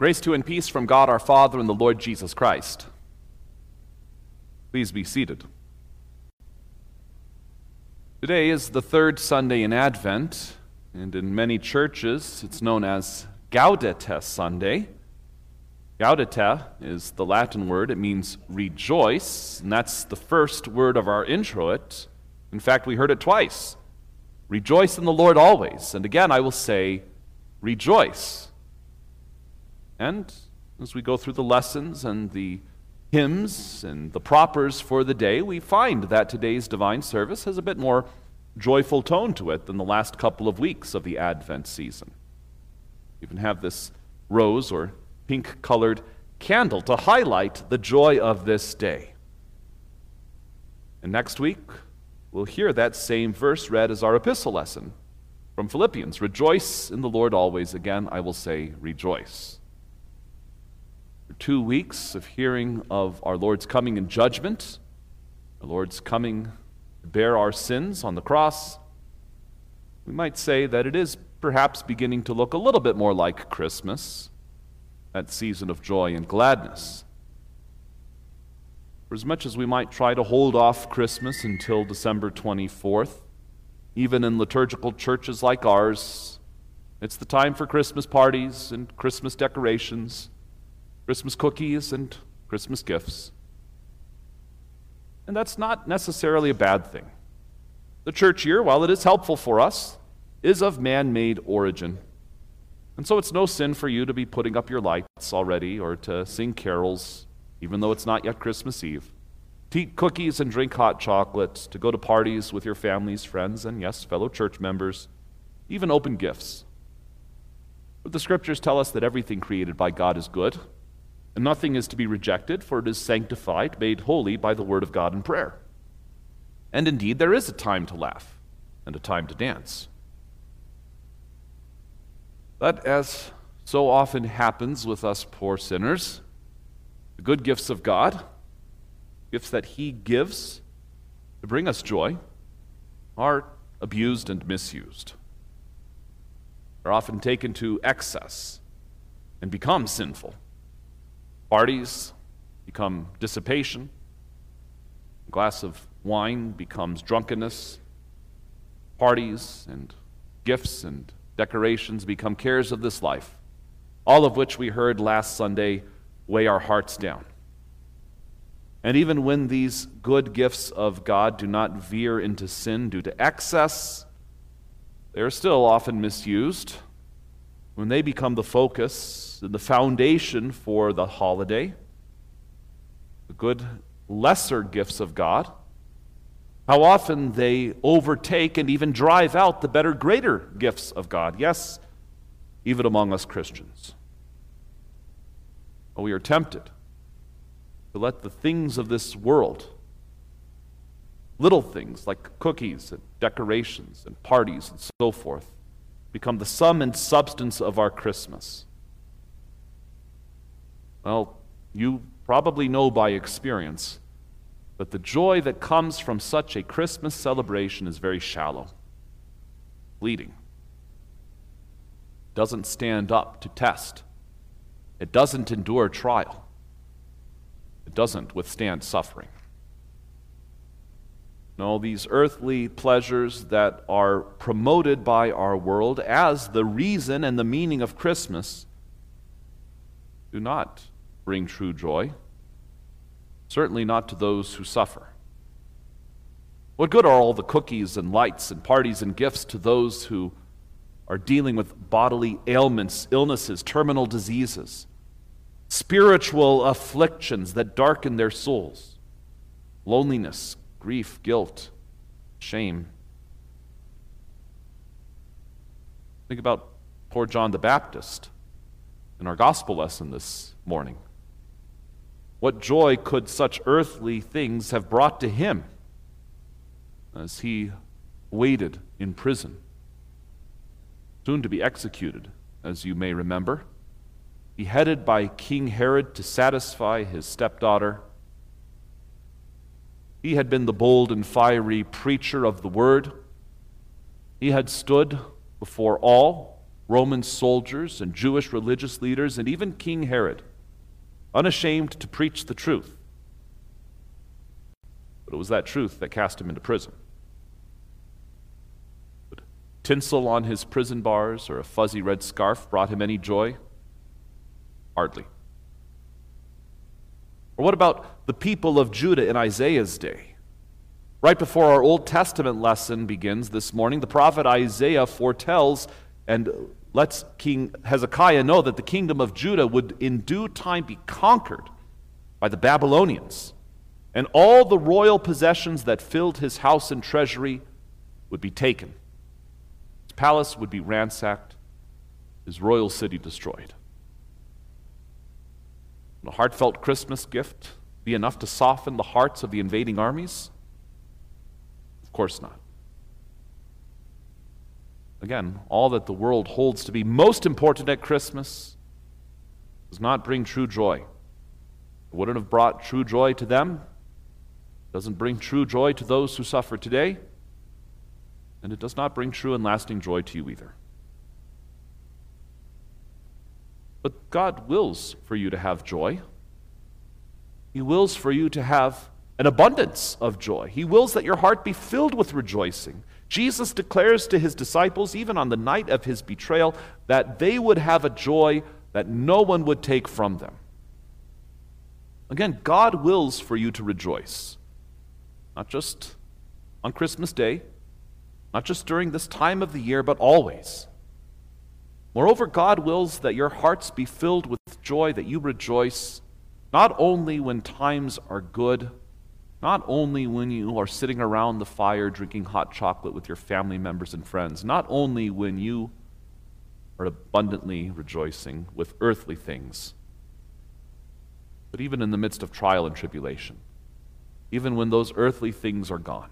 Grace to and peace from God our Father and the Lord Jesus Christ. Please be seated. Today is the third Sunday in Advent, and in many churches it's known as Gaudete Sunday. Gaudete is the Latin word. It means rejoice, and that's the first word of our introit. In fact, we heard it twice. Rejoice in the Lord always. And again, I will say, rejoice. And as we go through the lessons and the hymns and the propers for the day, we find that today's divine service has a bit more joyful tone to it than the last couple of weeks of the Advent season. We even have this rose or pink-colored candle to highlight the joy of this day. And next week, we'll hear that same verse read as our epistle lesson from Philippians. Rejoice in the Lord always. Again, I will say rejoice. 2 weeks of hearing of our Lord's coming in judgment, our Lord's coming to bear our sins on the cross, we might say that it is perhaps beginning to look a little bit more like Christmas, that season of joy and gladness. For as much as we might try to hold off Christmas until December 24th, even in liturgical churches like ours, it's the time for Christmas parties and Christmas decorations, Christmas cookies and Christmas gifts. And that's not necessarily a bad thing. The church year, while it is helpful for us, is of man-made origin. And so it's no sin for you to be putting up your lights already or to sing carols, even though it's not yet Christmas Eve, to eat cookies and drink hot chocolate, to go to parties with your families, friends, and yes, fellow church members, even open gifts. But the scriptures tell us that everything created by God is good, and nothing is to be rejected, for it is sanctified, made holy by the word of God and prayer. And indeed, there is a time to laugh and a time to dance. But as so often happens with us poor sinners, the good gifts of God, gifts that He gives to bring us joy, are abused and misused. They're often taken to excess and become sinful. Parties become dissipation. A glass of wine becomes drunkenness. Parties and gifts and decorations become cares of this life, all of which we heard last Sunday weigh our hearts down. And even when these good gifts of God do not veer into sin due to excess, they are still often misused. When they become the focus and the foundation for the holiday, the good lesser gifts of God, how often they overtake and even drive out the better, greater gifts of God. Yes, even among us Christians. We are tempted to let the things of this world, little things like cookies and decorations and parties and so forth, become the sum and substance of our Christmas. Well, you probably know by experience that the joy that comes from such a Christmas celebration is very shallow, fleeting. It doesn't stand up to test. It doesn't endure trial. It doesn't withstand suffering. No, these earthly pleasures that are promoted by our world as the reason and the meaning of Christmas do not bring true joy, certainly not to those who suffer. What good are all the cookies and lights and parties and gifts to those who are dealing with bodily ailments, illnesses, terminal diseases, spiritual afflictions that darken their souls, loneliness, grief, guilt, shame? Think about poor John the Baptist in our gospel lesson this morning. What joy could such earthly things have brought to him as he waited in prison, soon to be executed, as you may remember, beheaded by King Herod to satisfy his stepdaughter? He had been the bold and fiery preacher of the word. He had stood before all, Roman soldiers and Jewish religious leaders and even King Herod, unashamed to preach the truth. But it was that truth that cast him into prison. Would tinsel on his prison bars or a fuzzy red scarf brought him any joy? Hardly. Or what about the people of Judah in Isaiah's day? Right before our Old Testament lesson begins this morning, the prophet Isaiah foretells and lets King Hezekiah know that the kingdom of Judah would in due time be conquered by the Babylonians, and all the royal possessions that filled his house and treasury would be taken. His palace would be ransacked, his royal city destroyed. Would a heartfelt Christmas gift be enough to soften the hearts of the invading armies? Of course not. Again, all that the world holds to be most important at Christmas does not bring true joy. It wouldn't have brought true joy to them. It doesn't bring true joy to those who suffer today. And it does not bring true and lasting joy to you either. But God wills for you to have joy. He wills for you to have an abundance of joy. He wills that your heart be filled with rejoicing. Jesus declares to his disciples, even on the night of his betrayal, that they would have a joy that no one would take from them. Again, God wills for you to rejoice. Not just on Christmas Day, not just during this time of the year, but always. Moreover, God wills that your hearts be filled with joy, that you rejoice, not only when times are good, not only when you are sitting around the fire drinking hot chocolate with your family members and friends, not only when you are abundantly rejoicing with earthly things, but even in the midst of trial and tribulation, even when those earthly things are gone.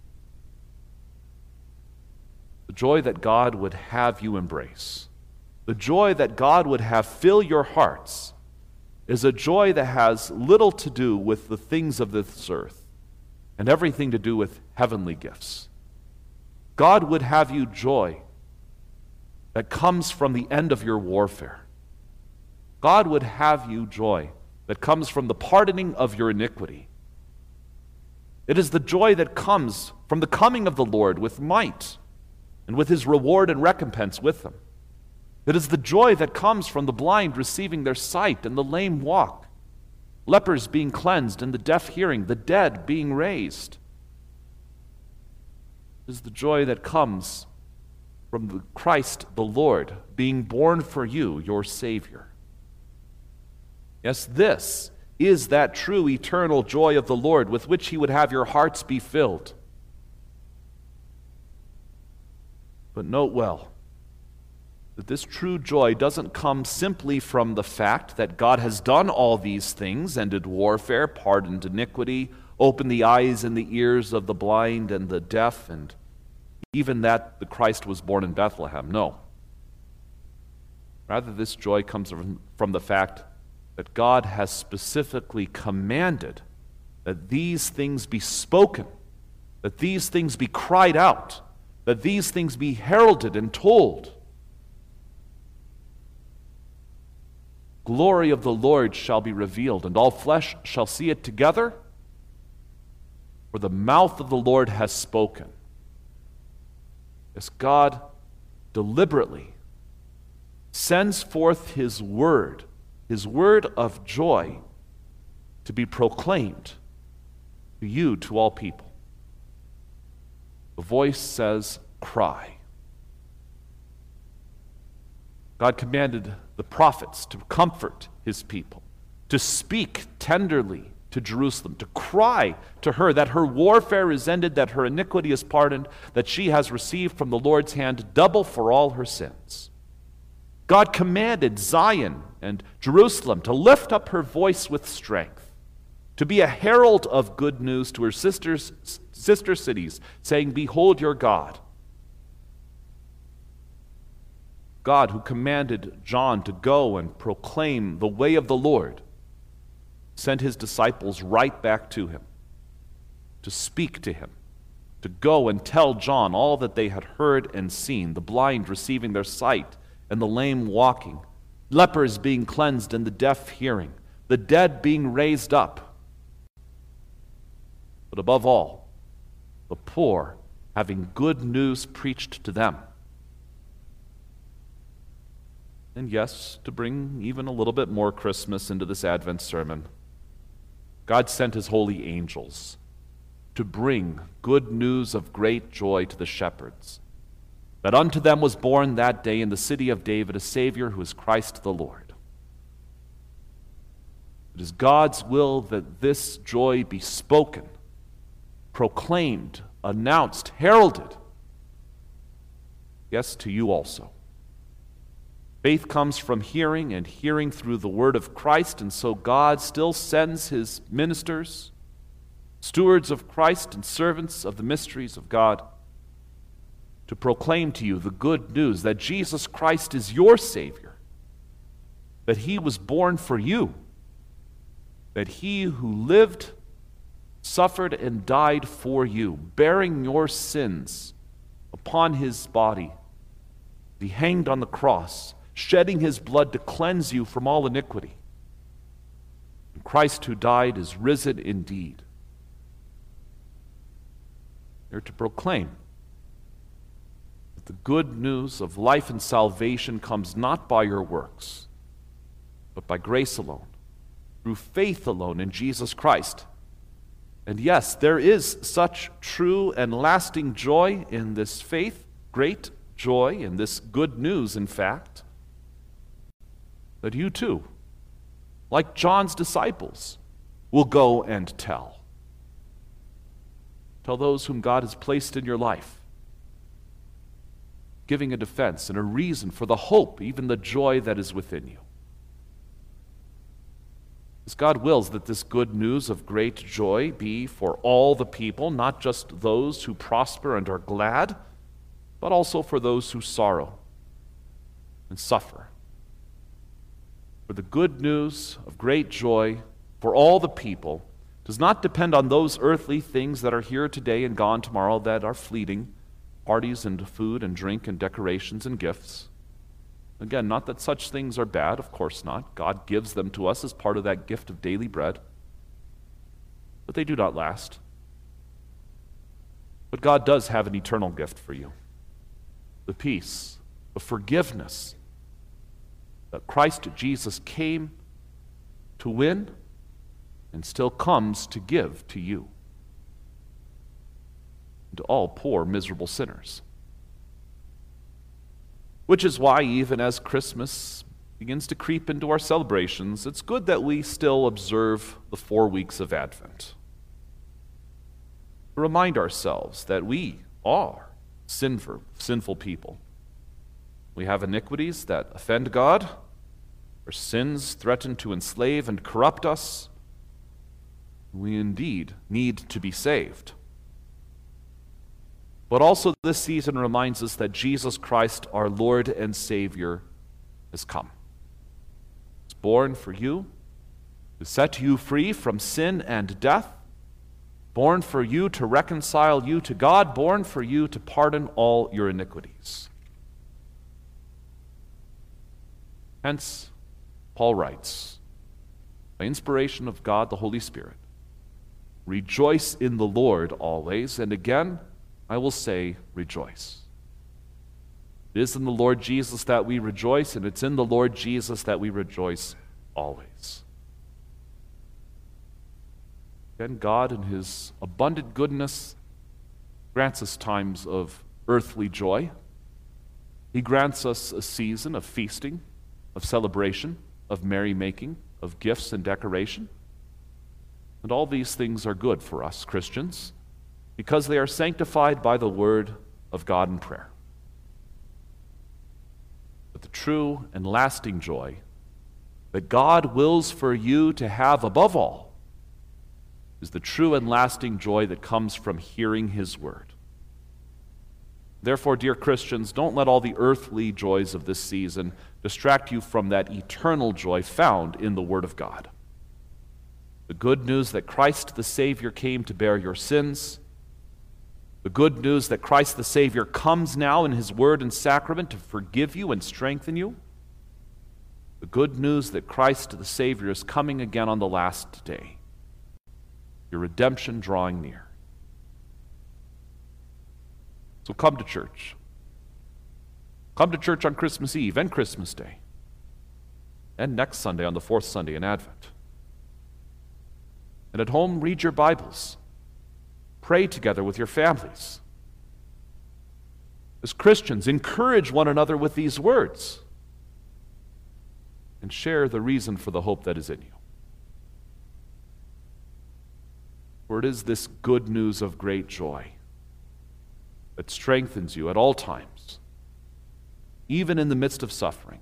The joy that God would have you embrace, the joy that God would have fill your hearts, is a joy that has little to do with the things of this earth and everything to do with heavenly gifts. God would have you joy that comes from the end of your warfare. God would have you joy that comes from the pardoning of your iniquity. It is the joy that comes from the coming of the Lord with might and with his reward and recompense with him. It is the joy that comes from the blind receiving their sight and the lame walk, lepers being cleansed and the deaf hearing, the dead being raised. It is the joy that comes from the Christ the Lord being born for you, your Savior. Yes, this is that true eternal joy of the Lord with which he would have your hearts be filled. But note well that this true joy doesn't come simply from the fact that God has done all these things, ended warfare, pardoned iniquity, opened the eyes and the ears of the blind and the deaf, and even that the Christ was born in Bethlehem. No. Rather, this joy comes from the fact that God has specifically commanded that these things be spoken, that these things be cried out, that these things be heralded and told. Glory of the Lord shall be revealed, and all flesh shall see it together, for the mouth of the Lord has spoken. As God deliberately sends forth his word of joy, to be proclaimed to you, to all people. The voice says, cry. God commanded the prophets to comfort his people, to speak tenderly to Jerusalem, to cry to her that her warfare is ended, that her iniquity is pardoned, that she has received from the Lord's hand double for all her sins. God commanded Zion and Jerusalem to lift up her voice with strength, to be a herald of good news to her sister cities, saying, behold your God. God, who commanded John to go and proclaim the way of the Lord, sent his disciples right back to him, to speak to him, to go and tell John all that they had heard and seen, the blind receiving their sight, and the lame walking, lepers being cleansed and the deaf hearing, the dead being raised up. But above all, the poor having good news preached to them. And yes, to bring even a little bit more Christmas into this Advent sermon, God sent his holy angels to bring good news of great joy to the shepherds, that unto them was born that day in the city of David a Savior who is Christ the Lord. It is God's will that this joy be spoken, proclaimed, announced, heralded, yes, to you also. Faith comes from hearing, and hearing through the word of Christ, and so God still sends his ministers, stewards of Christ and servants of the mysteries of God, to proclaim to you the good news that Jesus Christ is your Savior, that he was born for you, that he who lived, suffered, and died for you, bearing your sins upon his body. He hanged on the cross, shedding his blood to cleanse you from all iniquity. And Christ who died is risen indeed. They're to proclaim that the good news of life and salvation comes not by your works, but by grace alone, through faith alone in Jesus Christ. And yes, there is such true and lasting joy in this faith, great joy in this good news, in fact, that you too, like John's disciples, will go and tell. Tell those whom God has placed in your life, giving a defense and a reason for the hope, even the joy that is within you. As God wills that this good news of great joy be for all the people, not just those who prosper and are glad, but also for those who sorrow and suffer. For the good news of great joy for all the people does not depend on those earthly things that are here today and gone tomorrow, that are fleeting, parties and food and drink and decorations and gifts. Again, not that such things are bad, of course not. God gives them to us as part of that gift of daily bread. But they do not last. But God does have an eternal gift for you. The peace, the forgiveness that Christ Jesus came to win and still comes to give to you and to all poor, miserable sinners. Which is why, even as Christmas begins to creep into our celebrations, it's good that we still observe the 4 weeks of Advent. To remind ourselves that we are sinful people. We have iniquities that offend God. Our sins threaten to enslave and corrupt us. We indeed need to be saved. But also this season reminds us that Jesus Christ, our Lord and Savior, has come. He's born for you, to set you free from sin and death, born for you to reconcile you to God, born for you to pardon all your iniquities. Hence, Paul writes, by inspiration of God the Holy Spirit, rejoice in the Lord always, and again, I will say, rejoice. It is in the Lord Jesus that we rejoice, and it's in the Lord Jesus that we rejoice always. Then God, in his abundant goodness, grants us times of earthly joy. He grants us a season of feasting, of celebration, of merrymaking, of gifts and decoration. And all these things are good for us Christians, because they are sanctified by the word of God in prayer. But the true and lasting joy that God wills for you to have above all is the true and lasting joy that comes from hearing his word. Therefore, dear Christians, don't let all the earthly joys of this season distract you from that eternal joy found in the word of God. The good news that Christ the Savior came to bear your sins, The good news that Christ the Savior comes now in his word and sacrament to forgive you and strengthen you. The good news that Christ the Savior is coming again on the last day. Your redemption drawing near. So come to church. Come to church on Christmas Eve and Christmas Day. And next Sunday on the fourth Sunday in Advent. And at home, read your Bibles. Pray together with your families. As Christians, encourage one another with these words. And share the reason for the hope that is in you. For it is this good news of great joy that strengthens you at all times, even in the midst of suffering.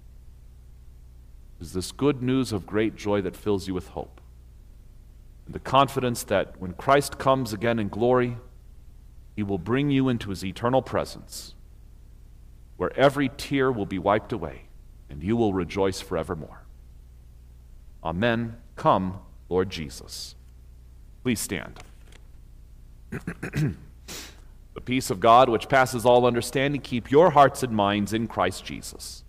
It is this good news of great joy that fills you with hope, and the confidence that when Christ comes again in glory, he will bring you into his eternal presence, where every tear will be wiped away, and you will rejoice forevermore. Amen. Come, Lord Jesus. Please stand. The peace of God, which passes all understanding, keep your hearts and minds in Christ Jesus.